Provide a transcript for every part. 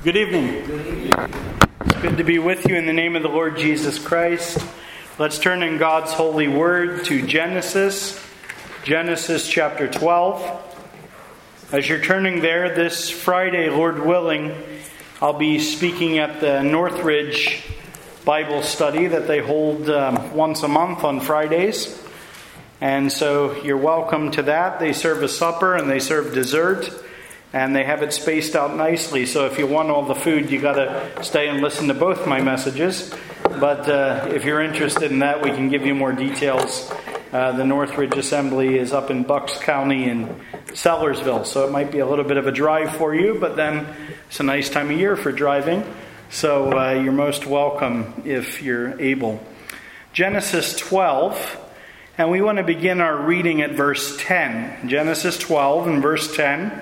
Good evening. It's good to be with you in the name of the Lord Jesus Christ. Let's turn in God's holy word to Genesis chapter 12. As you're turning there, this Friday, Lord willing, I'll be speaking at the Northridge Bible study that they hold once a month on Fridays. And so you're welcome to that. They serve a supper and they serve dessert. And they have it spaced out nicely. So if you want all the food, you got to stay and listen to both my messages. But if you're interested in that, we can give you more details. The Northridge Assembly is up in Bucks County in Sellersville. So it might be a little bit of a drive for you. But then it's a nice time of year for driving. So you're most welcome if you're able. Genesis 12. And we want to begin our reading at verse 10. Genesis 12 and verse 10.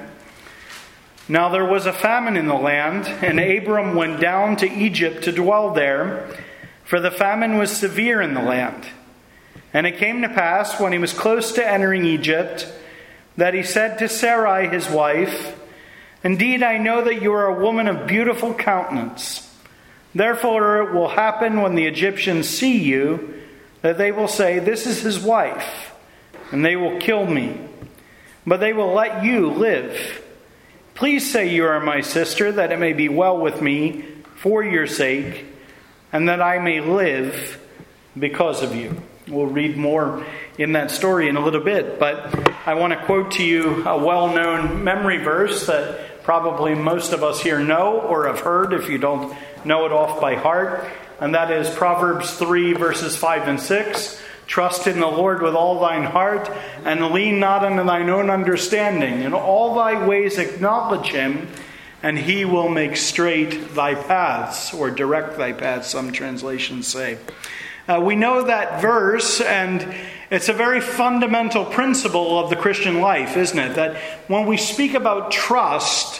Now there was a famine in the land, and Abram went down to Egypt to dwell there, for the famine was severe in the land. And it came to pass, when he was close to entering Egypt, that he said to Sarai his wife, "Indeed, I know that you are a woman of beautiful countenance. Therefore it will happen when the Egyptians see you, that they will say, 'This is his wife,' and they will kill me. But they will let you live. Please say you are my sister, that it may be well with me for your sake, and that I may live because of you." We'll read more in that story in a little bit, but I want to quote to you a well-known memory verse that probably most of us here know or have heard if you don't know it off by heart, and that is Proverbs 3 verses 5 and 6. "Trust in the Lord with all thine heart, and lean not unto thine own understanding. In all thy ways acknowledge him, and he will make straight thy paths," or direct thy paths, some translations say. We know that verse, and it's a very fundamental principle of the Christian life, isn't it? That when we speak about trust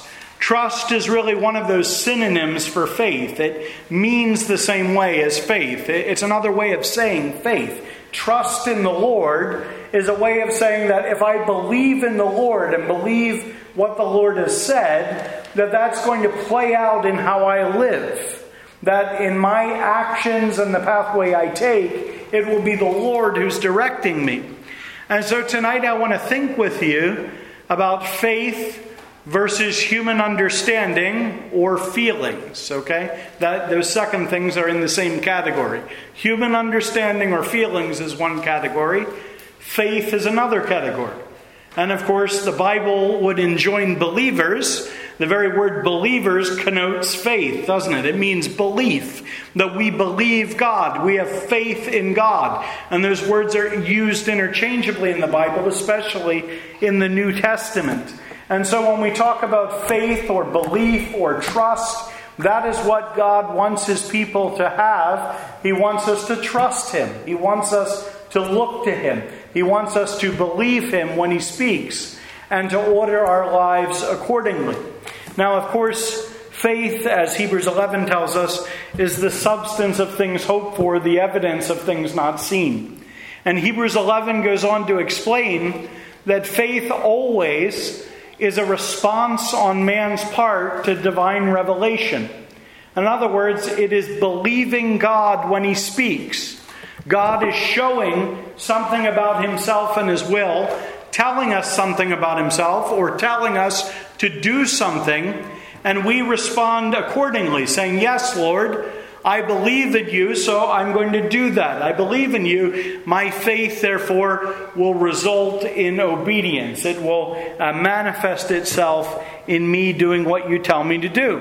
is really one of those synonyms for faith. It means the same way as faith. It's another way of saying faith. Trust in the Lord is a way of saying that if I believe in the Lord and believe what the Lord has said, that's going to play out in how I live. That in my actions and the pathway I take, it will be the Lord who's directing me. And so tonight I want to think with you about faith versus human understanding or feelings, okay? Those second things are in the same category. Human understanding or feelings is one category. Faith is another category. And of course, the Bible would enjoin believers. The very word believers connotes faith, doesn't it? It means belief, that we believe God. We have faith in God. And those words are used interchangeably in the Bible, especially in the New Testament. And so when we talk about faith or belief or trust, that is what God wants his people to have. He wants us to trust him. He wants us to look to him. He wants us to believe him when he speaks and to order our lives accordingly. Now, of course, faith, as Hebrews 11 tells us, is the substance of things hoped for, the evidence of things not seen. And Hebrews 11 goes on to explain that faith always is a response on man's part to divine revelation. In other words, it is believing God when he speaks. God is showing something about himself and his will, telling us something about himself, or telling us to do something, and we respond accordingly, saying, "Yes, Lord, I believe in you, so I'm going to do that. I believe in you. My faith, therefore, will result in obedience. It will manifest itself in me doing what you tell me to do."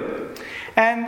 And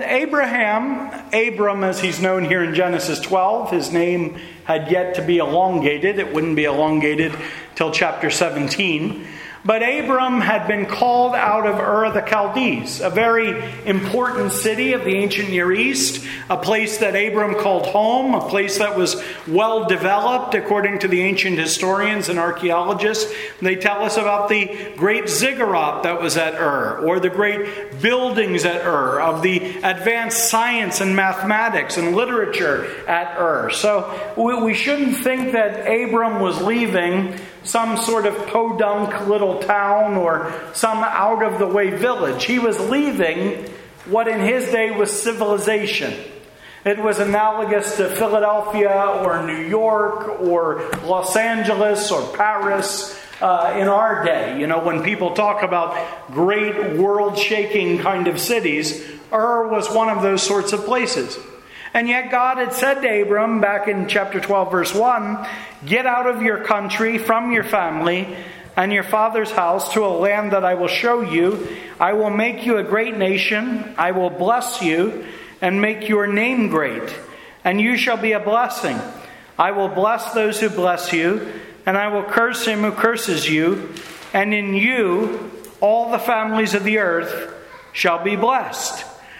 Abram, as he's known here in Genesis 12, his name had yet to be elongated. It wouldn't be elongated till chapter 17. But Abram had been called out of Ur of the Chaldees, a very important city of the ancient Near East, a place that Abram called home, a place that was well developed according to the ancient historians and archaeologists. They tell us about the great ziggurat that was at Ur, or the great buildings at Ur, of the advanced science and mathematics and literature at Ur. So we shouldn't think that Abram was leaving some sort of podunk little town or some out-of-the-way village. He was leaving what in his day was civilization. It was analogous to Philadelphia or New York or Los Angeles or Paris in our day. You know, when people talk about great world-shaking kind of cities, Ur was one of those sorts of places. And yet God had said to Abram back in chapter 12, verse 1, "Get out of your country, from your family, and your father's house to a land that I will show you. I will make you a great nation. I will bless you and make your name great, and you shall be a blessing. I will bless those who bless you, and I will curse him who curses you, and in you all the families of the earth shall be blessed."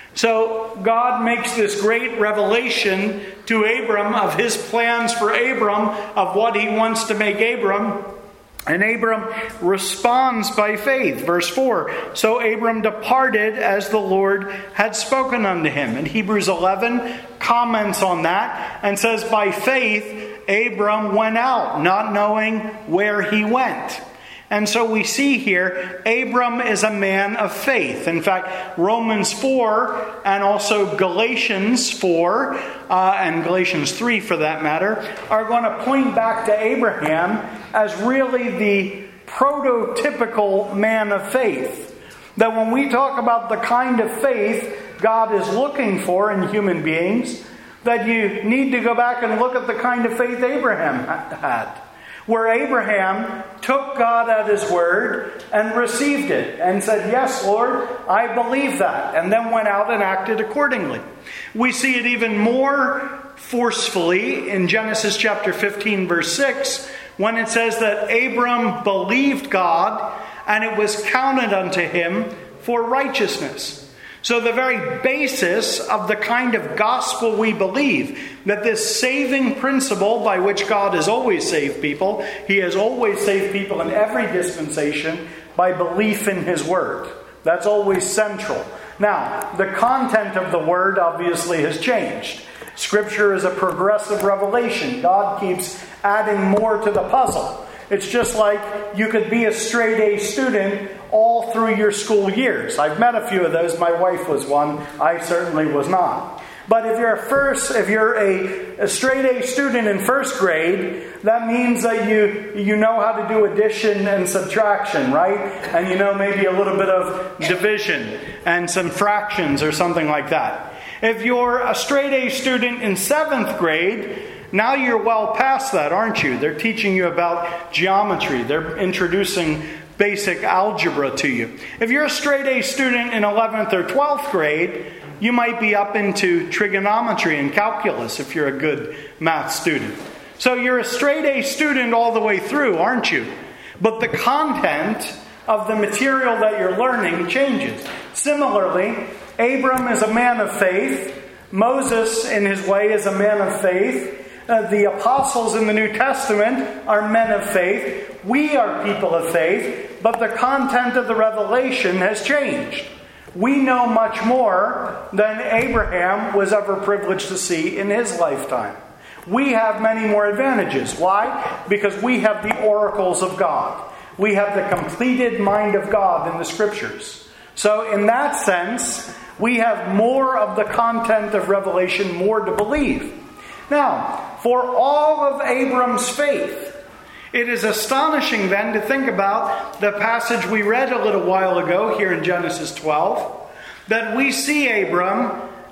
So God makes this great revelation to Abram of his plans for Abram, of what he wants to make Abram. And Abram responds by faith. Verse 4, "So Abram departed as the Lord had spoken unto him." And Hebrews 11 comments on that and says, "By faith Abram went out, not knowing where he went." And so we see here, Abram is a man of faith. In fact, Romans 4 and also Galatians 4 and Galatians 3 for that matter are going to point back to Abraham as really the prototypical man of faith. That when we talk about the kind of faith God is looking for in human beings, that you need to go back and look at the kind of faith Abraham had. Where Abraham took God at his word and received it and said, "Yes, Lord, I believe that," and then went out and acted accordingly. We see it even more forcefully in Genesis chapter 15, verse 6, when it says that Abram believed God and it was counted unto him for righteousness. So the very basis of the kind of gospel we believe, that this saving principle by which God has always saved people, He has always saved people in every dispensation by belief in His Word. That's always central. Now, the content of the Word obviously has changed. Scripture is a progressive revelation. God keeps adding more to the puzzle. It's just like you could be a straight A student all through your school years. I've met a few of those. My wife was one. I certainly was not. But if you're a straight A student in first grade, that means that you know how to do addition and subtraction, right? And you know maybe a little bit of division and some fractions or something like that. If you're a straight A student in 7th grade, now you're well past that, aren't you? They're teaching you about geometry. They're introducing basic algebra to you. If you're a straight A student in 11th or 12th grade, you might be up into trigonometry and calculus if you're a good math student. So you're a straight A student all the way through, aren't you? But the content of the material that you're learning changes. Similarly, Abram is a man of faith. Moses, in his way, is a man of faith. The apostles in the New Testament are men of faith. We are people of faith, but the content of the revelation has changed. We know much more than Abraham was ever privileged to see in his lifetime. We have many more advantages. Why? Because we have the oracles of God. We have the completed mind of God in the Scriptures. So in that sense, we have more of the content of revelation, more to believe. Now, for all of Abram's faith, it is astonishing then to think about the passage we read a little while ago here in Genesis 12, that we see Abram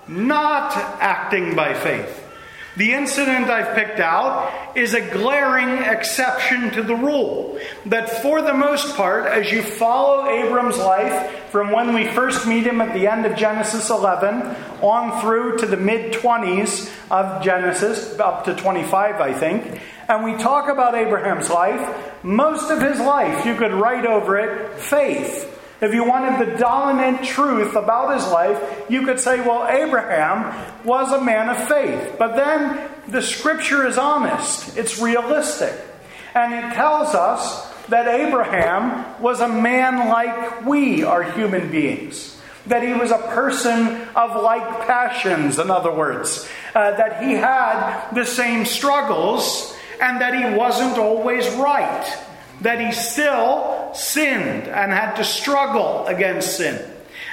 not acting by faith. The incident I've picked out is a glaring exception to the rule. That for the most part, as you follow Abram's life from when we first meet him at the end of Genesis 11 on through to the mid-20s of Genesis, up to 25 I think, and we talk about Abraham's life, most of his life you could write over it faith. If you wanted the dominant truth about his life, you could say, well, Abraham was a man of faith. But then the Scripture is honest. It's realistic. And it tells us that Abraham was a man like we are human beings. That he was a person of like passions, in other words. That he had the same struggles and that he wasn't always right. That he still sinned and had to struggle against sin.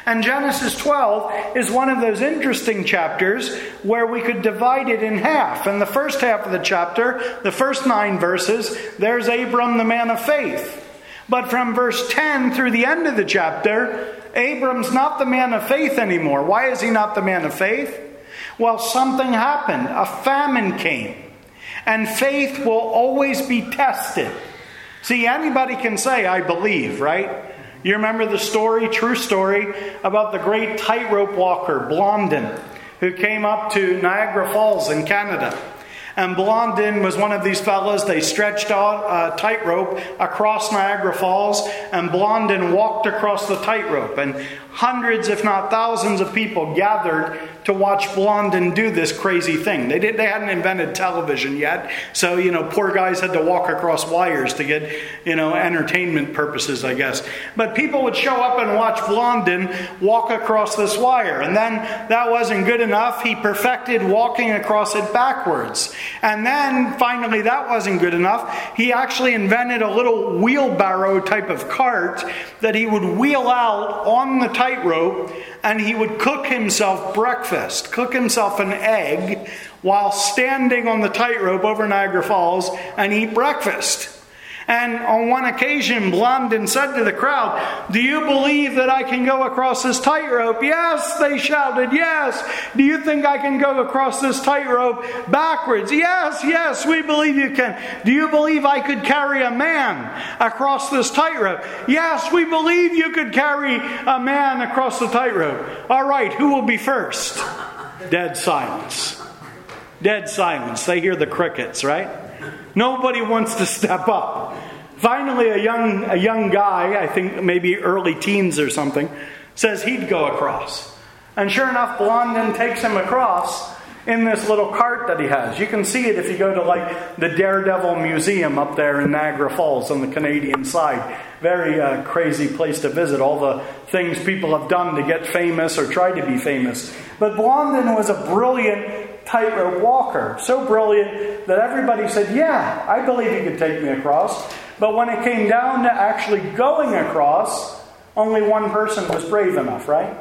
And Genesis 12 is one of those interesting chapters where we could divide it in half. In the first half of the chapter, the first 9 verses, there's Abram, the man of faith. But from verse 10 through the end of the chapter, Abram's not the man of faith anymore. Why is he not the man of faith? Well, something happened. A famine came. And faith will always be tested. See, anybody can say, I believe, right? You remember the story, true story, about the great tightrope walker, Blondin, who came up to Niagara Falls in Canada. And Blondin was one of these fellows. They stretched out a tightrope across Niagara Falls, and Blondin walked across the tightrope. And hundreds, if not thousands of people gathered to watch Blondin do this crazy thing. They hadn't invented television yet, so, poor guys had to walk across wires to get, entertainment purposes, I guess. But people would show up and watch Blondin walk across this wire. And then that wasn't good enough. He perfected walking across it backwards. And then, finally, that wasn't good enough. He actually invented a little wheelbarrow type of cart that he would wheel out on the tightrope, and he would cook himself breakfast, cook himself an egg, while standing on the tightrope over Niagara Falls and eat breakfast. And on one occasion, Blondin said to the crowd, "Do you believe that I can go across this tightrope?" "Yes," they shouted, "yes." "Do you think I can go across this tightrope backwards?" "Yes, yes, we believe you can." "Do you believe I could carry a man across this tightrope?" "Yes, we believe you could carry a man across the tightrope." "All right, who will be first?" Dead silence. Dead silence. They hear the crickets, right? Nobody wants to step up. Finally, a young guy, I think maybe early teens or something, says he'd go across. And sure enough, Blondin takes him across in this little cart that he has. You can see it if you go to the Daredevil Museum up there in Niagara Falls on the Canadian side. Very crazy place to visit. All the things people have done to get famous or try to be famous. But Blondin was a brilliant tightrope walker. So brilliant that everybody said, "Yeah, I believe he could take me across." But when it came down to actually going across, only one person was brave enough, right?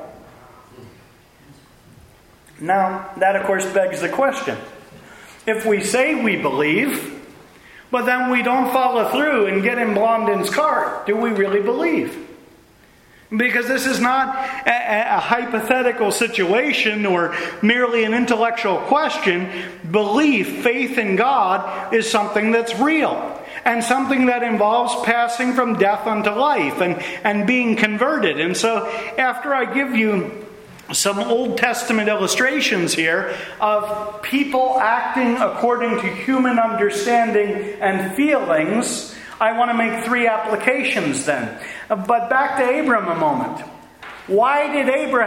Now, that of course begs the question. If we say we believe, but then we don't follow through and get in Blondin's cart, do we really believe? Because this is not a hypothetical situation or merely an intellectual question. Belief, faith in God, is something that's real. And something that involves passing from death unto life and being converted. And so after I give you some Old Testament illustrations here of people acting according to human understanding and feelings, I want to make 3 applications then. But back to Abram a moment. Why did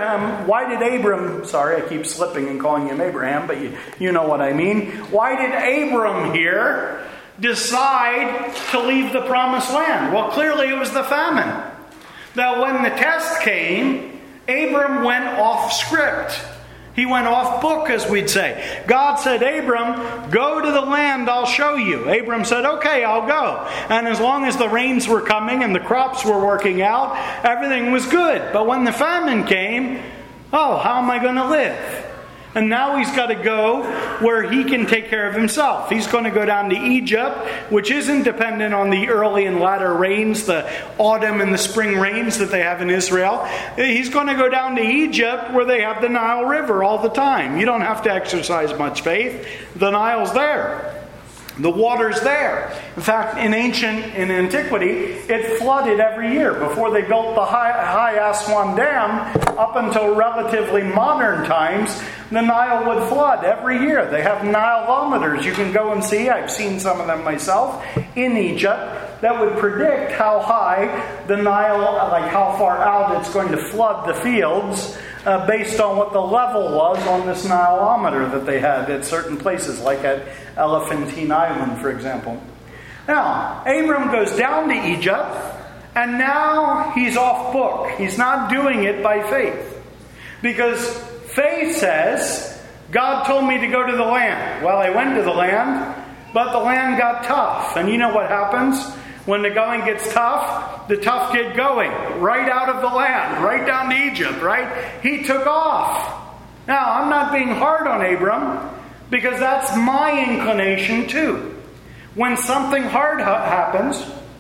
Abram, sorry, I keep slipping and calling him Abraham, but you know what I mean. Why did Abram here decide to leave the promised land? Well, clearly it was the famine. Now, when the test came, Abram went off script. He went off book, as we'd say. God said, "Abram, go to the land, I'll show you." Abram said, "Okay, I'll go." And as long as the rains were coming and the crops were working out, everything was good. But when the famine came, how am I going to live? And now he's got to go where he can take care of himself. He's going to go down to Egypt, which isn't dependent on the early and latter rains, the autumn and the spring rains that they have in Israel. He's going to go down to Egypt where they have the Nile River all the time. You don't have to exercise much faith. The Nile's there. The water's there. In fact, in antiquity, it flooded every year. Before they built the High Aswan Dam, up until relatively modern times, the Nile would flood every year. They have Nileometers you can go and see. I've seen some of them myself in Egypt that would predict how high the Nile, like how far out it's going to flood the fields based on what the level was on this Nileometer that they had at certain places, like at Elephantine Island, for example. Now, Abram goes down to Egypt, and now he's off book. He's not doing it by faith. Because faith says, God told me to go to the land. Well, I went to the land, but the land got tough. And you know what happens? When the going gets tough, the tough kid going right out of the land, right down to Egypt, right? He took off. Now, I'm not being hard on Abram, because that's my inclination too. When something hard happens,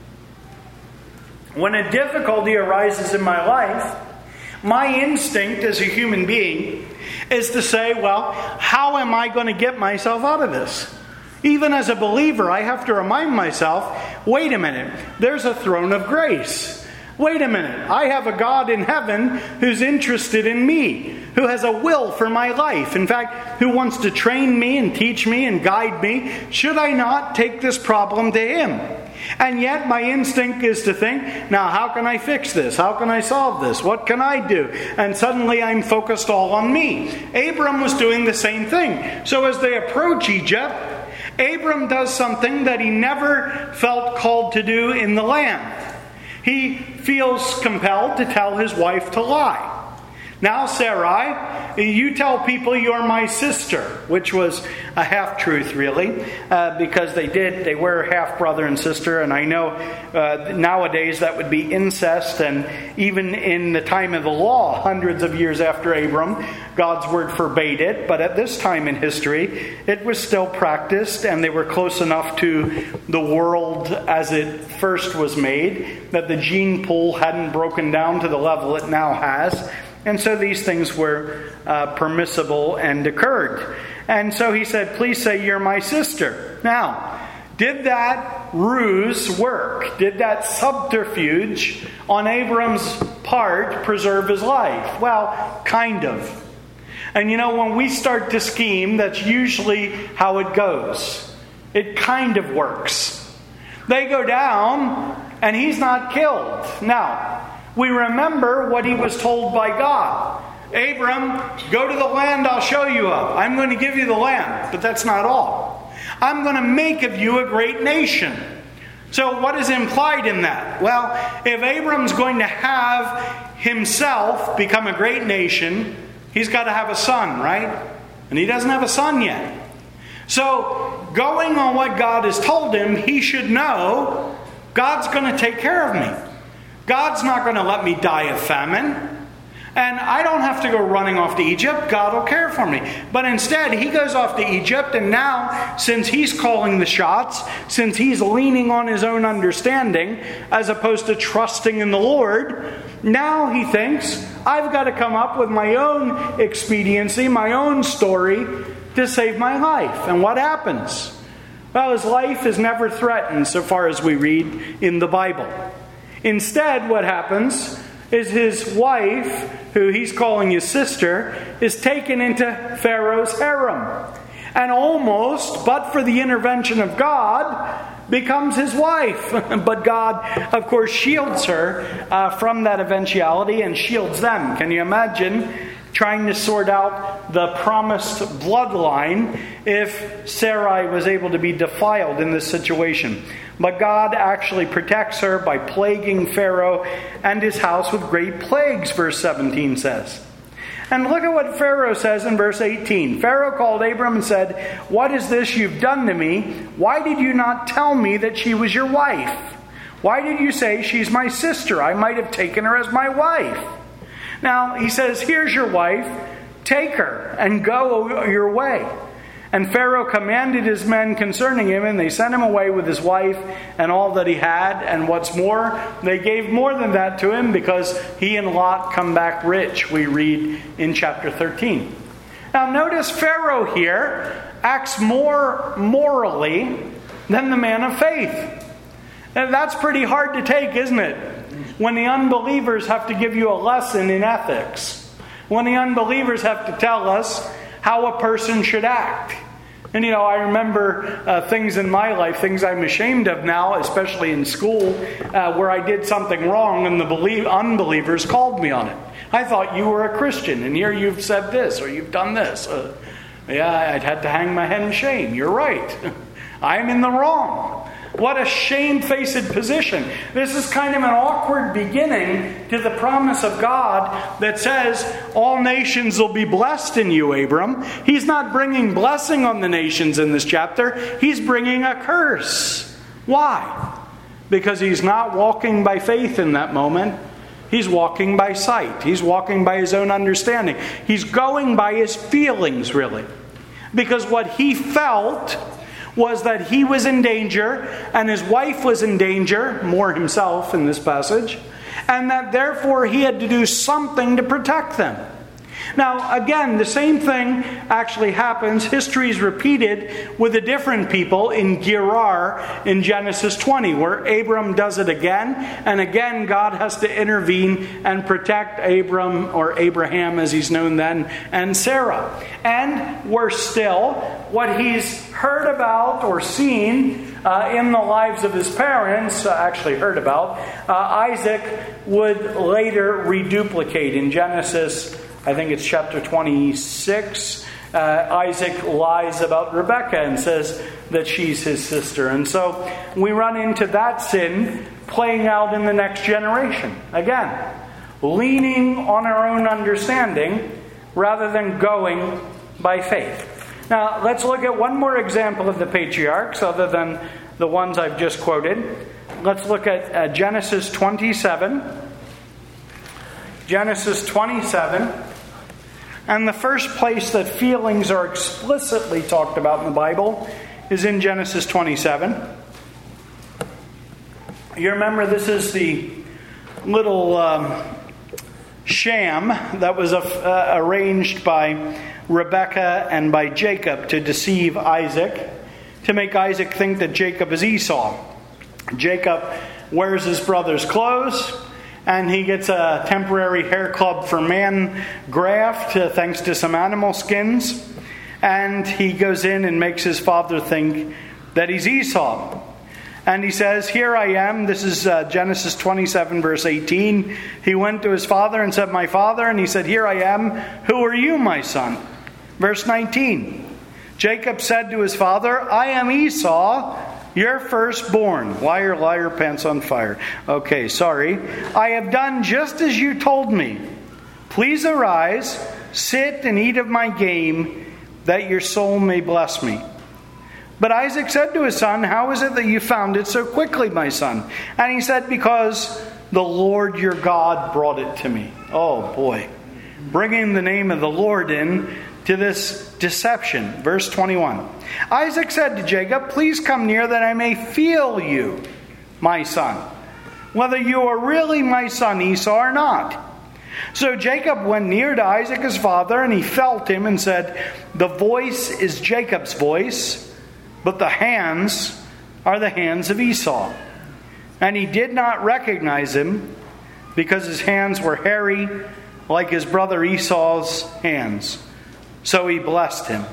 when a difficulty arises in my life, my instinct as a human being is to say, well, how am I going to get myself out of this? Even as a believer, I have to remind myself, wait a minute, there's a throne of grace. Wait a minute, I have a God in heaven who's interested in me, who has a will for my life. In fact, who wants to train me and teach me and guide me. Should I not take this problem to Him? And yet my instinct is to think, now how can I fix this? How can I solve this? What can I do? And suddenly I'm focused all on me. Abram was doing the same thing. So as they approach Egypt, Abram does something that he never felt called to do in the land. He feels compelled to tell his wife to lie. Now, Sarai, you tell people you're my sister, which was a half-truth, really, because they were half-brother and sister, and I know nowadays that would be incest, and even in the time of the law, hundreds of years after Abram, God's word forbade it, but at this time in history, it was still practiced, and they were close enough to the world as it first was made, that the gene pool hadn't broken down to the level it now has. And so these things were permissible and occurred. And so he said, please say you're my sister. Now, did that ruse work? Did that subterfuge on Abram's part preserve his life? Well, kind of. And you know, when we start to scheme, that's usually how it goes. It kind of works. They go down, and he's not killed. Now, we remember what he was told by God. Abram, go to the land I'll show you of. I'm going to give you the land. But that's not all. I'm going to make of you a great nation. So what is implied in that? Well, if Abram's going to have himself become a great nation, he's got to have a son, right? And he doesn't have a son yet. So going on what God has told him, he should know God's going to take care of me. God's not going to let me die of famine. And I don't have to go running off to Egypt. God will care for me. But instead, he goes off to Egypt. And now, since he's calling the shots, since he's leaning on his own understanding, as opposed to trusting in the Lord, now he thinks, I've got to come up with my own expediency, my own story to save my life. And what happens? Well, his life is never threatened so far as we read in the Bible. Instead, what happens is his wife, who he's calling his sister, is taken into Pharaoh's harem. And almost, but for the intervention of God, becomes his wife. But God, of course, shields her from that eventuality and shields them. Can you imagine trying to sort out the promised bloodline if Sarai was able to be defiled in this situation? But God actually protects her by plaguing Pharaoh and his house with great plagues, verse 17 says. And look at what Pharaoh says in verse 18. Pharaoh called Abram and said, what is this you've done to me? Why did you not tell me that she was your wife? Why did you say she's my sister? I might have taken her as my wife. Now, he says, here's your wife. Take her and go your way. And Pharaoh commanded his men concerning him, and they sent him away with his wife and all that he had. And what's more, they gave more than that to him because he and Lot come back rich, we read in chapter 13. Now notice Pharaoh here acts more morally than the man of faith. And that's pretty hard to take, isn't it? When the unbelievers have to give you a lesson in ethics. When the unbelievers have to tell us how a person should act. And I remember things in my life, things I'm ashamed of now, especially in school, where I did something wrong and the unbelievers called me on it. I thought you were a Christian, and here you've said this, or you've done this. I'd had to hang my head in shame. You're right. I'm in the wrong. What a shamefaced position. This is kind of an awkward beginning to the promise of God that says, all nations will be blessed in you, Abram. He's not bringing blessing on the nations in this chapter. He's bringing a curse. Why? because he's not walking by faith in that moment. He's walking by sight. He's walking by his own understanding. He's going by his feelings, really. Because what he felt was that he was in danger and his wife was in danger, more himself in this passage, and that therefore he had to do something to protect them. Now, again, the same thing actually happens. History is repeated with a different people in Gerar in Genesis 20, where Abram does it again. And again, God has to intervene and protect Abram, or Abraham as he's known then, and Sarah. And worse still, what he's heard about or seen in the lives of his parents, Isaac would later reduplicate in Genesis, I think it's chapter 26. Isaac lies about Rebekah and says that she's his sister. And so we run into that sin playing out in the next generation. Again, leaning on our own understanding rather than going by faith. Now, let's look at one more example of the patriarchs other than the ones I've just quoted. Let's look at Genesis 27. Genesis 27. And the first place that feelings are explicitly talked about in the Bible is in Genesis 27. You remember this is the little sham that was arranged by Rebekah and by Jacob to deceive Isaac, to make Isaac think that Jacob is Esau. Jacob wears his brother's clothes, and he gets a temporary hair club for man graft thanks to some animal skins. And he goes in and makes his father think that he's Esau. And he says, "Here I am." This is Genesis 27 verse 18. He went to his father and said, "My father." And he said, "Here I am. Who are you, my son?" Verse 19. Jacob said to his father, "I am Esau, your firstborn." Liar, liar, pants on fire. Okay, sorry. "I have done just as you told me. Please arise, sit and eat of my game, that your soul may bless me." But Isaac said to his son, "How is it that you found it so quickly, my son?" And he said, "Because the Lord your God brought it to me." Oh boy. Bringing the name of the Lord in to this deception. Verse 21. Isaac said to Jacob, "Please come near that I may feel you, my son, whether you are really my son Esau or not." So Jacob went near to Isaac his father, and he felt him and said, "The voice is Jacob's voice, but the hands are the hands of Esau." And he did not recognize him, because his hands were hairy like his brother Esau's hands. So he blessed him.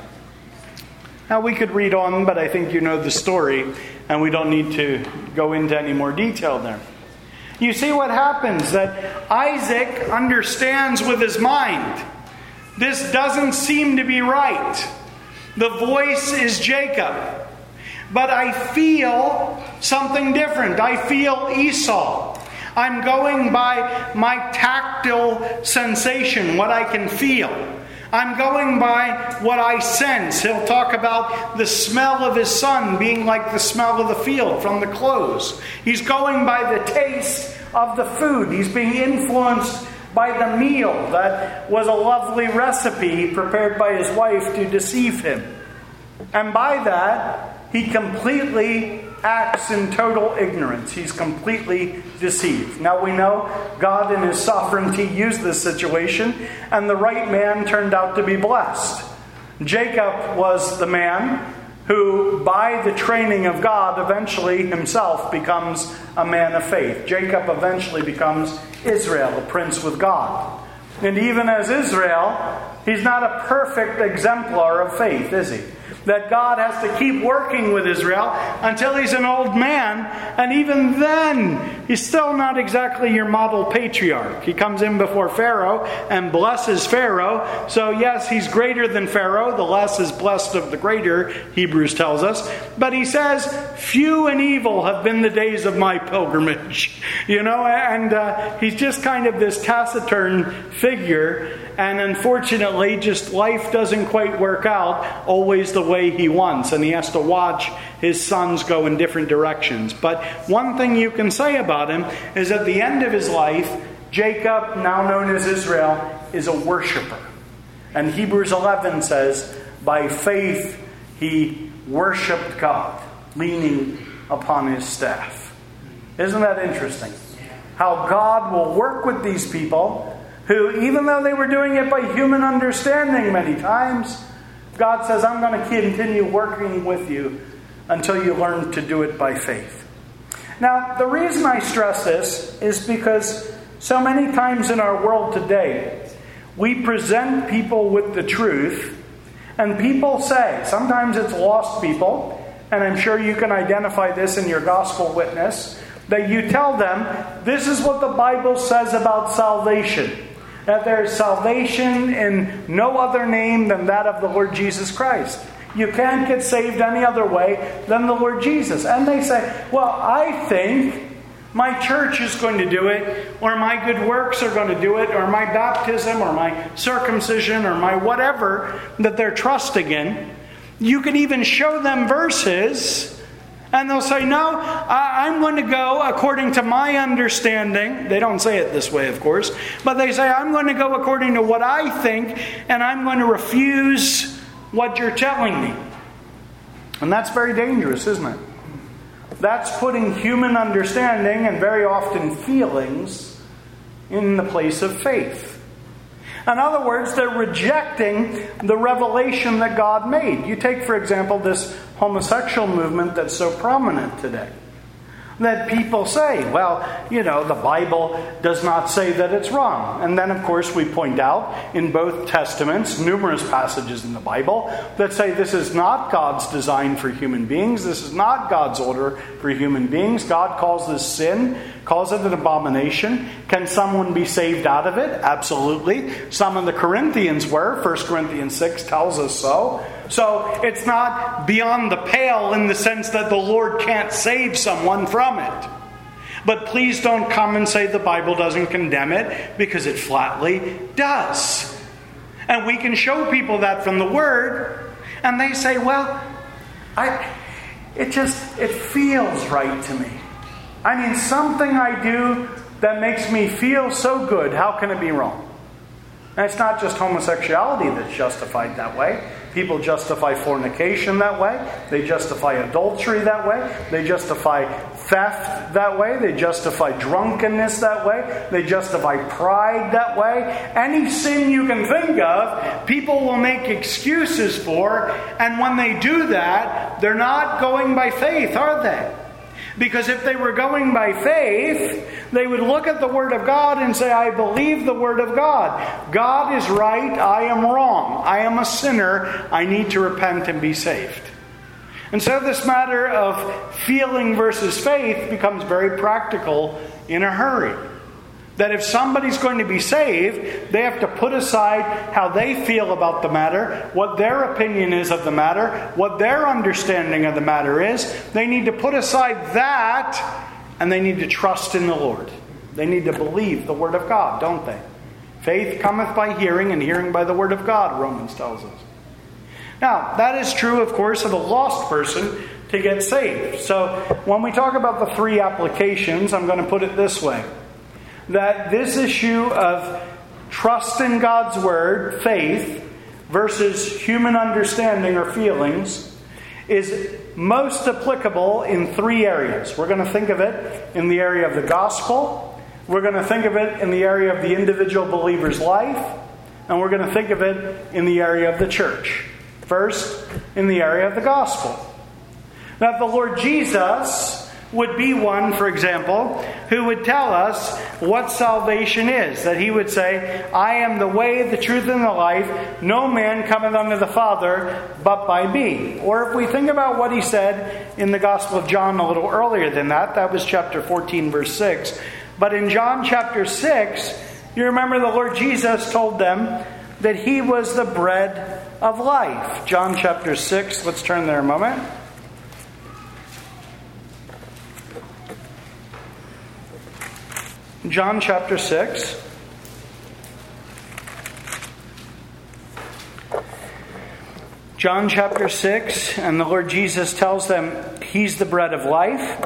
Now we could read on, but I think you know the story, and we don't need to go into any more detail there. You see what happens, that Isaac understands with his mind, this doesn't seem to be right. The voice is Jacob, but I feel something different. I feel Esau. I'm going by my tactile sensation, what I can feel. I'm going by what I sense. He'll talk about the smell of his son being like the smell of the field from the clothes. He's going by the taste of the food. He's being influenced by the meal that was a lovely recipe prepared by his wife to deceive him. And by that, he completely acts in total ignorance. He's completely deceived. Now we know God in his sovereignty used this situation, and the right man turned out to be blessed. Jacob was the man who, by the training of God, eventually himself becomes a man of faith. Jacob eventually becomes Israel, a prince with God. And even as Israel, he's not a perfect exemplar of faith, is he? That God has to keep working with Israel until he's an old man. And even then, he's still not exactly your model patriarch. He comes in before Pharaoh and blesses Pharaoh. So yes, he's greater than Pharaoh. The less is blessed of the greater, Hebrews tells us. But he says, few and evil have been the days of my pilgrimage. And he's just kind of this taciturn figure. And unfortunately, just life doesn't quite work out always the way he wants. And he has to watch his sons go in different directions. But one thing you can say about him is at the end of his life, Jacob, now known as Israel, is a worshiper. And Hebrews 11 says, by faith he worshipped God, leaning upon his staff. Isn't that interesting? How God will work with these people who, even though they were doing it by human understanding many times, God says, I'm going to continue working with you until you learn to do it by faith. Now, the reason I stress this is because so many times in our world today, we present people with the truth, and people say, sometimes it's lost people, and I'm sure you can identify this in your gospel witness, that you tell them, this is what the Bible says about salvation. That there is salvation in no other name than that of the Lord Jesus Christ. You can't get saved any other way than the Lord Jesus. And they say, well, I think my church is going to do it, or my good works are going to do it, or my baptism, or my circumcision, or my whatever that they're trusting in. You can even show them verses, and they'll say, no, I'm going to go according to my understanding. They don't say it this way, of course. But they say, I'm going to go according to what I think, and I'm going to refuse what you're telling me. And that's very dangerous, isn't it? That's putting human understanding, and very often feelings, in the place of faith. In other words, they're rejecting the revelation that God made. You take, for example, this homosexual movement that's so prominent today. That people say, well, the Bible does not say that it's wrong. And then, of course, we point out in both Testaments, numerous passages in the Bible that say this is not God's design for human beings. This is not God's order for human beings. God calls this sin, calls it an abomination. Can someone be saved out of it? Absolutely. Some of the Corinthians were. 1 Corinthians 6 tells us so. So it's not beyond the pale in the sense that the Lord can't save someone from it. But please don't come and say the Bible doesn't condemn it, because it flatly does. And we can show people that from the Word, and they say, well, it feels right to me. I mean, something I do that makes me feel so good, how can it be wrong? And it's not just homosexuality that's justified that way. People justify fornication that way. They justify adultery that way. They justify theft that way. They justify drunkenness that way. They justify pride that way. Any sin you can think of, people will make excuses for. And when they do that, they're not going by faith, are they? Because if they were going by faith, they would look at the Word of God and say, I believe the Word of God. God is right, I am wrong. I am a sinner, I need to repent and be saved. And so this matter of feeling versus faith becomes very practical in a hurry. That if somebody's going to be saved, they have to put aside how they feel about the matter, what their opinion is of the matter, what their understanding of the matter is. They need to put aside that, and they need to trust in the Lord. They need to believe the Word of God, don't they? Faith cometh by hearing, and hearing by the Word of God, Romans tells us. Now, that is true, of course, of a lost person to get saved. So, when we talk about the three applications, I'm going to put it this way. That this issue of trust in God's Word, faith, versus human understanding or feelings, is most applicable in three areas. We're going to think of it in the area of the gospel, we're going to think of it in the area of the individual believer's life, and we're going to think of it in the area of the church. First, in the area of the gospel. Now, the Lord Jesus would be one, for example, who would tell us what salvation is. That he would say, I am the way, the truth, and the life. No man cometh unto the Father but by me. Or if we think about what he said in the Gospel of John a little earlier than that, that was chapter 14, verse 6. But in John chapter 6, you remember the Lord Jesus told them that he was the bread of life. John chapter 6, let's turn there a moment. John chapter 6. John chapter 6, and the Lord Jesus tells them He's the bread of life.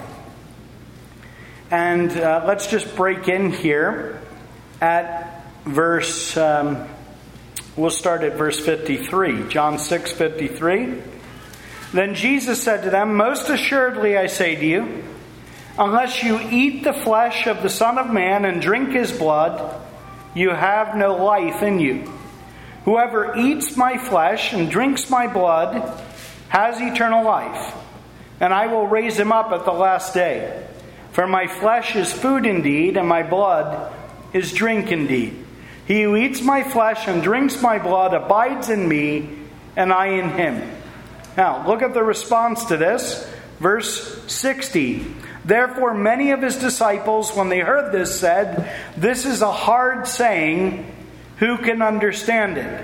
And let's just break in here at verse, we'll start at verse 53. John 6:53. Then Jesus said to them, "Most assuredly I say to you, unless you eat the flesh of the Son of Man and drink His blood, you have no life in you. Whoever eats my flesh and drinks my blood has eternal life, and I will raise him up at the last day. For my flesh is food indeed, and my blood is drink indeed. He who eats my flesh and drinks my blood abides in me, and I in him." Now, look at the response to this. Verse 60. Therefore many of his disciples, when they heard this, said, "This is a hard saying. Who can understand it?"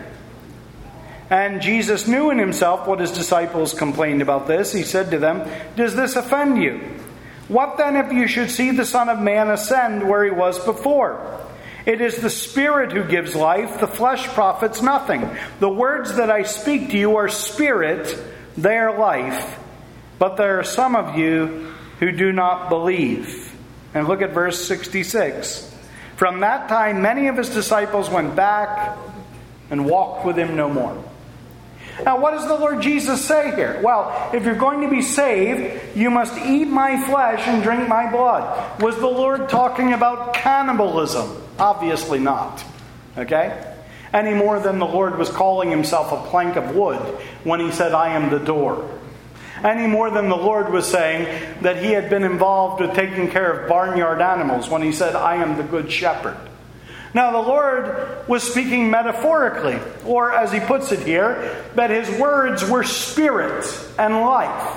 And Jesus knew in himself what his disciples complained about this. He said to them, "Does this offend you? What then if you should see the Son of Man ascend where he was before? It is the Spirit who gives life. The flesh profits nothing. The words that I speak to you are spirit, they are life. But there are some of you who do not believe." And look at verse 66. From that time, many of his disciples went back and walked with him no more. Now, what does the Lord Jesus say here? Well, if you're going to be saved, you must eat my flesh and drink my blood. Was the Lord talking about cannibalism? Obviously not. Okay? Any more than the Lord was calling himself a plank of wood when he said, "I am the door." Any more than the Lord was saying that he had been involved with taking care of barnyard animals when he said, "I am the good shepherd." Now the Lord was speaking metaphorically, or as he puts it here, that his words were spirit and life.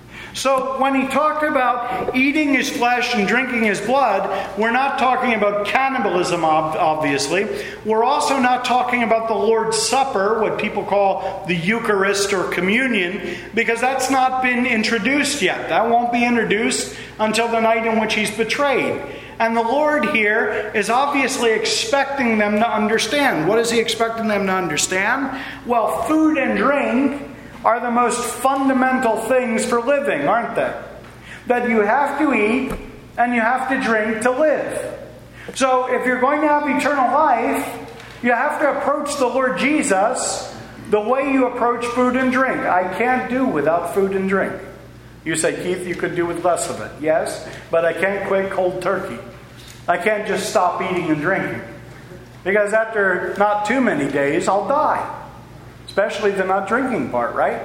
So when he talked about eating his flesh and drinking his blood, we're not talking about cannibalism, obviously. We're also not talking about the Lord's Supper, what people call the Eucharist or communion, because that's not been introduced yet. That won't be introduced until the night in which he's betrayed. And the Lord here is obviously expecting them to understand. What is he expecting them to understand? Well, food and drink are the most fundamental things for living, aren't they? That you have to eat and you have to drink to live. So if you're going to have eternal life, you have to approach the Lord Jesus the way you approach food and drink. I can't do without food and drink. You say, "Keith, you could do with less of it." Yes, but I can't quit cold turkey. I can't just stop eating and drinking. Because after not too many days, I'll die. Especially the not drinking part, right?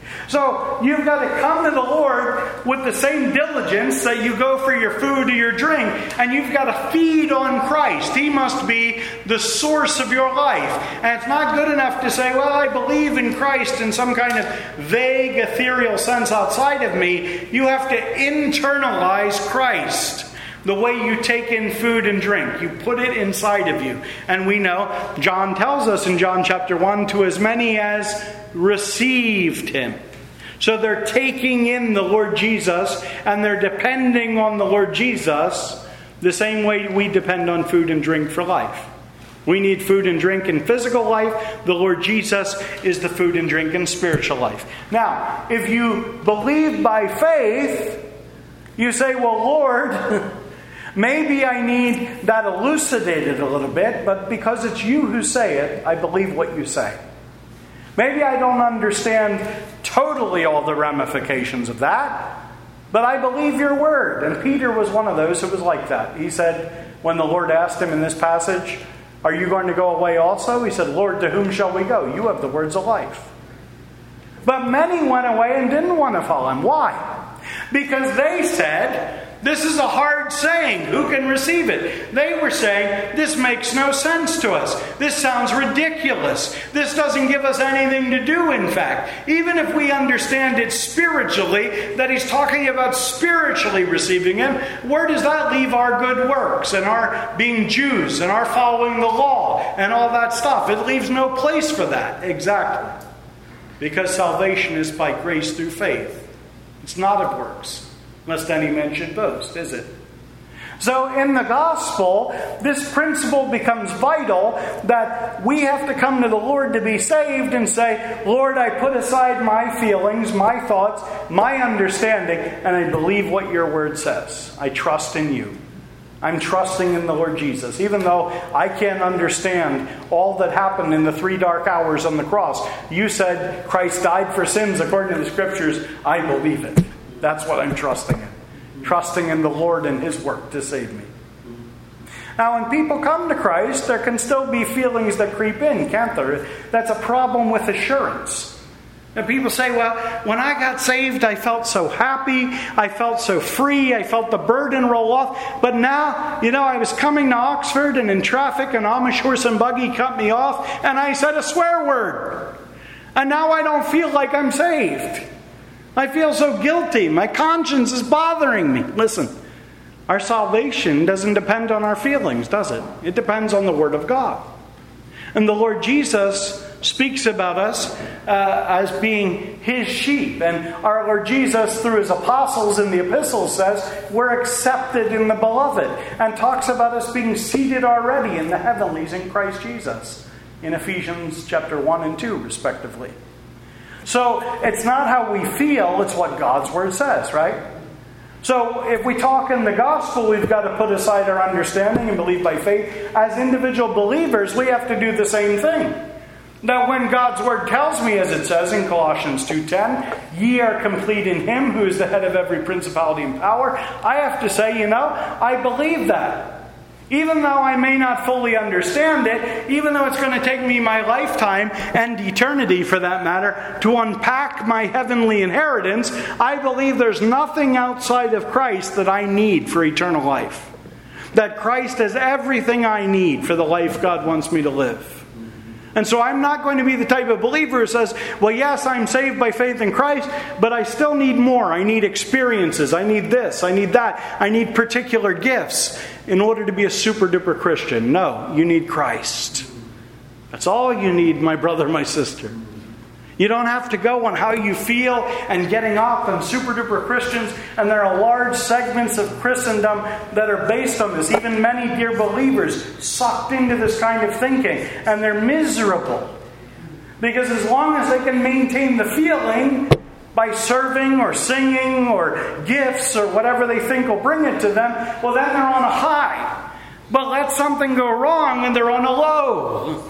So you've got to come to the Lord with the same diligence that you go for your food or your drink. And you've got to feed on Christ. He must be the source of your life. And it's not good enough to say, "Well, I believe in Christ in some kind of vague, ethereal sense outside of me." You have to internalize Christ. The way you take in food and drink, you put it inside of you. And we know, John tells us in John chapter 1, to as many as received him. So they're taking in the Lord Jesus, and they're depending on the Lord Jesus the same way we depend on food and drink for life. We need food and drink in physical life. The Lord Jesus is the food and drink in spiritual life. Now, if you believe by faith, you say, "Well, Lord, maybe I need that elucidated a little bit, but because it's you who say it, I believe what you say." Maybe I don't understand totally all the ramifications of that, but I believe your word. And Peter was one of those who was like that. He said, when the Lord asked him in this passage, "Are you going to go away also?" He said, "Lord, to whom shall we go? You have the words of life." But many went away and didn't want to follow him. Why? Because they said, "This is a hard saying. Who can receive it?" They were saying, "This makes no sense to us. This sounds ridiculous. This doesn't give us anything to do, in fact. Even if we understand it spiritually, that he's talking about spiritually receiving him, where does that leave our good works and our being Jews and our following the law and all that stuff? It leaves no place for that." Exactly. Because salvation is by grace through faith. It's not of works, lest any man should boast, is it? So in the gospel, this principle becomes vital, that we have to come to the Lord to be saved and say, Lord, I put aside my feelings, my thoughts, my understanding, and I believe what your word says. I trust in you. I'm trusting in the Lord Jesus. Even though I can't understand all that happened in the 3 dark hours on the cross, you said Christ died for sins according to the Scriptures. I believe it. That's what I'm trusting in. Trusting in the Lord and His work to save me. Now, when people come to Christ, there can still be feelings that creep in, can't there? That's a problem with assurance. And people say, well, when I got saved, I felt so happy, I felt so free, I felt the burden roll off. But now, I was coming to Oxford and in traffic, an Amish horse and buggy cut me off, and I said a swear word. And now I don't feel like I'm saved. I feel so guilty. My conscience is bothering me. Listen, our salvation doesn't depend on our feelings, does it? It depends on the Word of God. And the Lord Jesus speaks about us as being His sheep. And our Lord Jesus, through His apostles in the epistles, says we're accepted in the beloved. And talks about us being seated already in the heavenlies in Christ Jesus. In Ephesians chapter 1 and 2, respectively. So it's not how we feel, it's what God's Word says, right? So if we talk in the gospel, we've got to put aside our understanding and believe by faith. As individual believers, we have to do the same thing. That when God's Word tells me, as it says in Colossians 2:10, ye are complete in Him who is the head of every principality and power, I have to say, I believe that. Even though I may not fully understand it, even though it's going to take me my lifetime and eternity for that matter to unpack my heavenly inheritance, I believe there's nothing outside of Christ that I need for eternal life. That Christ has everything I need for the life God wants me to live. And so I'm not going to be the type of believer who says, well, yes, I'm saved by faith in Christ, but I still need more. I need experiences. I need this. I need that. I need particular gifts in order to be a super duper Christian. No, you need Christ. That's all you need, my brother, my sister. You don't have to go on how you feel and getting off on super duper Christians. And there are large segments of Christendom that are based on this. Even many dear believers sucked into this kind of thinking. And they're miserable. Because as long as they can maintain the feeling by serving or singing or gifts or whatever they think will bring it to them, well, then they're on a high. But let something go wrong and they're on a low.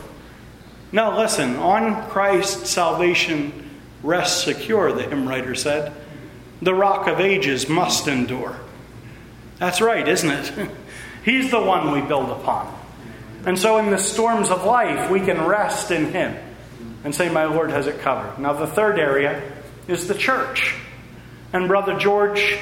No, listen, on Christ salvation rests secure, the hymn writer said. The Rock of Ages must endure. That's right, isn't it? He's the one we build upon. And so in the storms of life, we can rest in Him and say, my Lord has it covered. Now the third area is the church. And Brother George,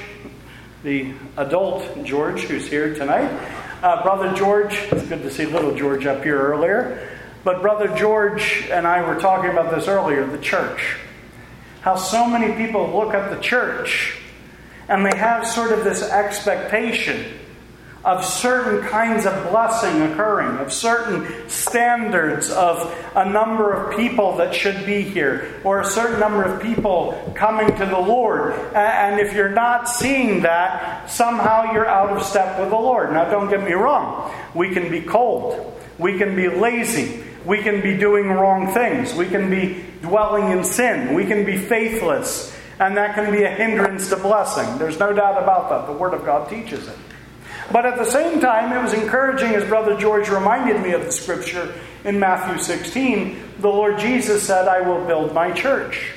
the adult George who's here tonight, Brother George, it's good to see little George up here earlier. But Brother George and I were talking about this earlier, the church. How so many people look at the church and they have sort of this expectation of certain kinds of blessing occurring, of certain standards of a number of people that should be here, or a certain number of people coming to the Lord. And if you're not seeing that, somehow you're out of step with the Lord. Now don't get me wrong. We can be cold. We can be lazy. We can be doing wrong things. We can be dwelling in sin. We can be faithless. And that can be a hindrance to blessing. There's no doubt about that. The Word of God teaches it. But at the same time, it was encouraging, as Brother George reminded me of the scripture in Matthew 16. The Lord Jesus said, I will build my church.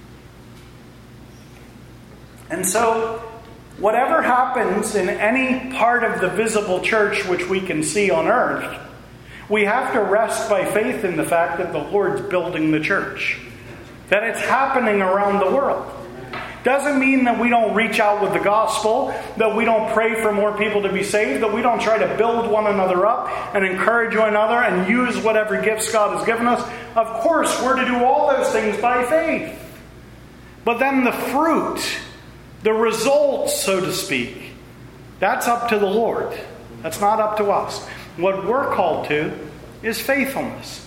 And so, whatever happens in any part of the visible church which we can see on earth, we have to rest by faith in the fact that the Lord's building the church. That it's happening around the world. Doesn't mean that we don't reach out with the gospel, that we don't pray for more people to be saved, that we don't try to build one another up and encourage one another and use whatever gifts God has given us. Of course, we're to do all those things by faith. But then the fruit, the results, so to speak, that's up to the Lord. That's not up to us. What we're called to is faithfulness.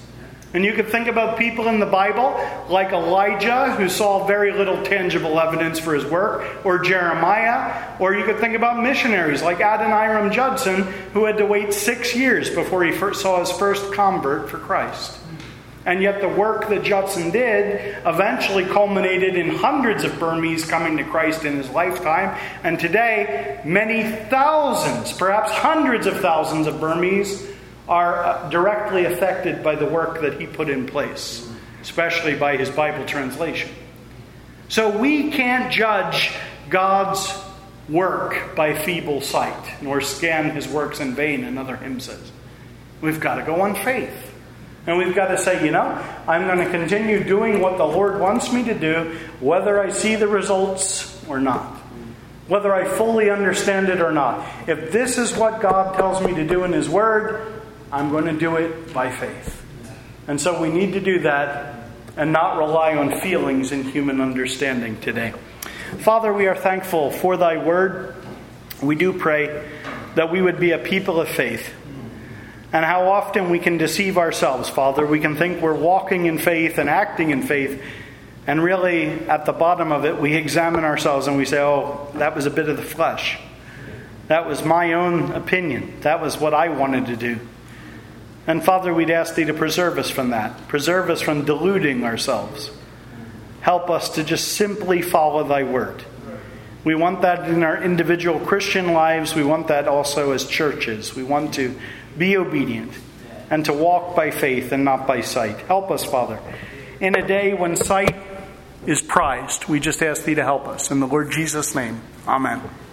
And you could think about people in the Bible like Elijah, who saw very little tangible evidence for his work, or Jeremiah, or you could think about missionaries like Adoniram Judson, who had to wait 6 years before he first saw his first convert for Christ. And yet the work that Judson did eventually culminated in hundreds of Burmese coming to Christ in his lifetime. And today, many thousands, perhaps hundreds of thousands of Burmese are directly affected by the work that he put in place, especially by his Bible translation. So we can't judge God's work by feeble sight, nor scan his works in vain, another hymn says. We've got to go on faith. And we've got to say, I'm going to continue doing what the Lord wants me to do, whether I see the results or not. Whether I fully understand it or not. If this is what God tells me to do in his word, I'm going to do it by faith. And so we need to do that and not rely on feelings and human understanding today. Father, we are thankful for thy word. We do pray that we would be a people of faith. And how often we can deceive ourselves, Father. We can think we're walking in faith and acting in faith. And really, at the bottom of it, we examine ourselves and we say, oh, that was a bit of the flesh. That was my own opinion. That was what I wanted to do. And Father, we'd ask thee to preserve us from that. Preserve us from deluding ourselves. Help us to just simply follow thy word. We want that in our individual Christian lives. We want that also as churches. We want to be obedient and to walk by faith and not by sight. Help us, Father. In a day when sight is prized, we just ask thee to help us. In the Lord Jesus' name, amen.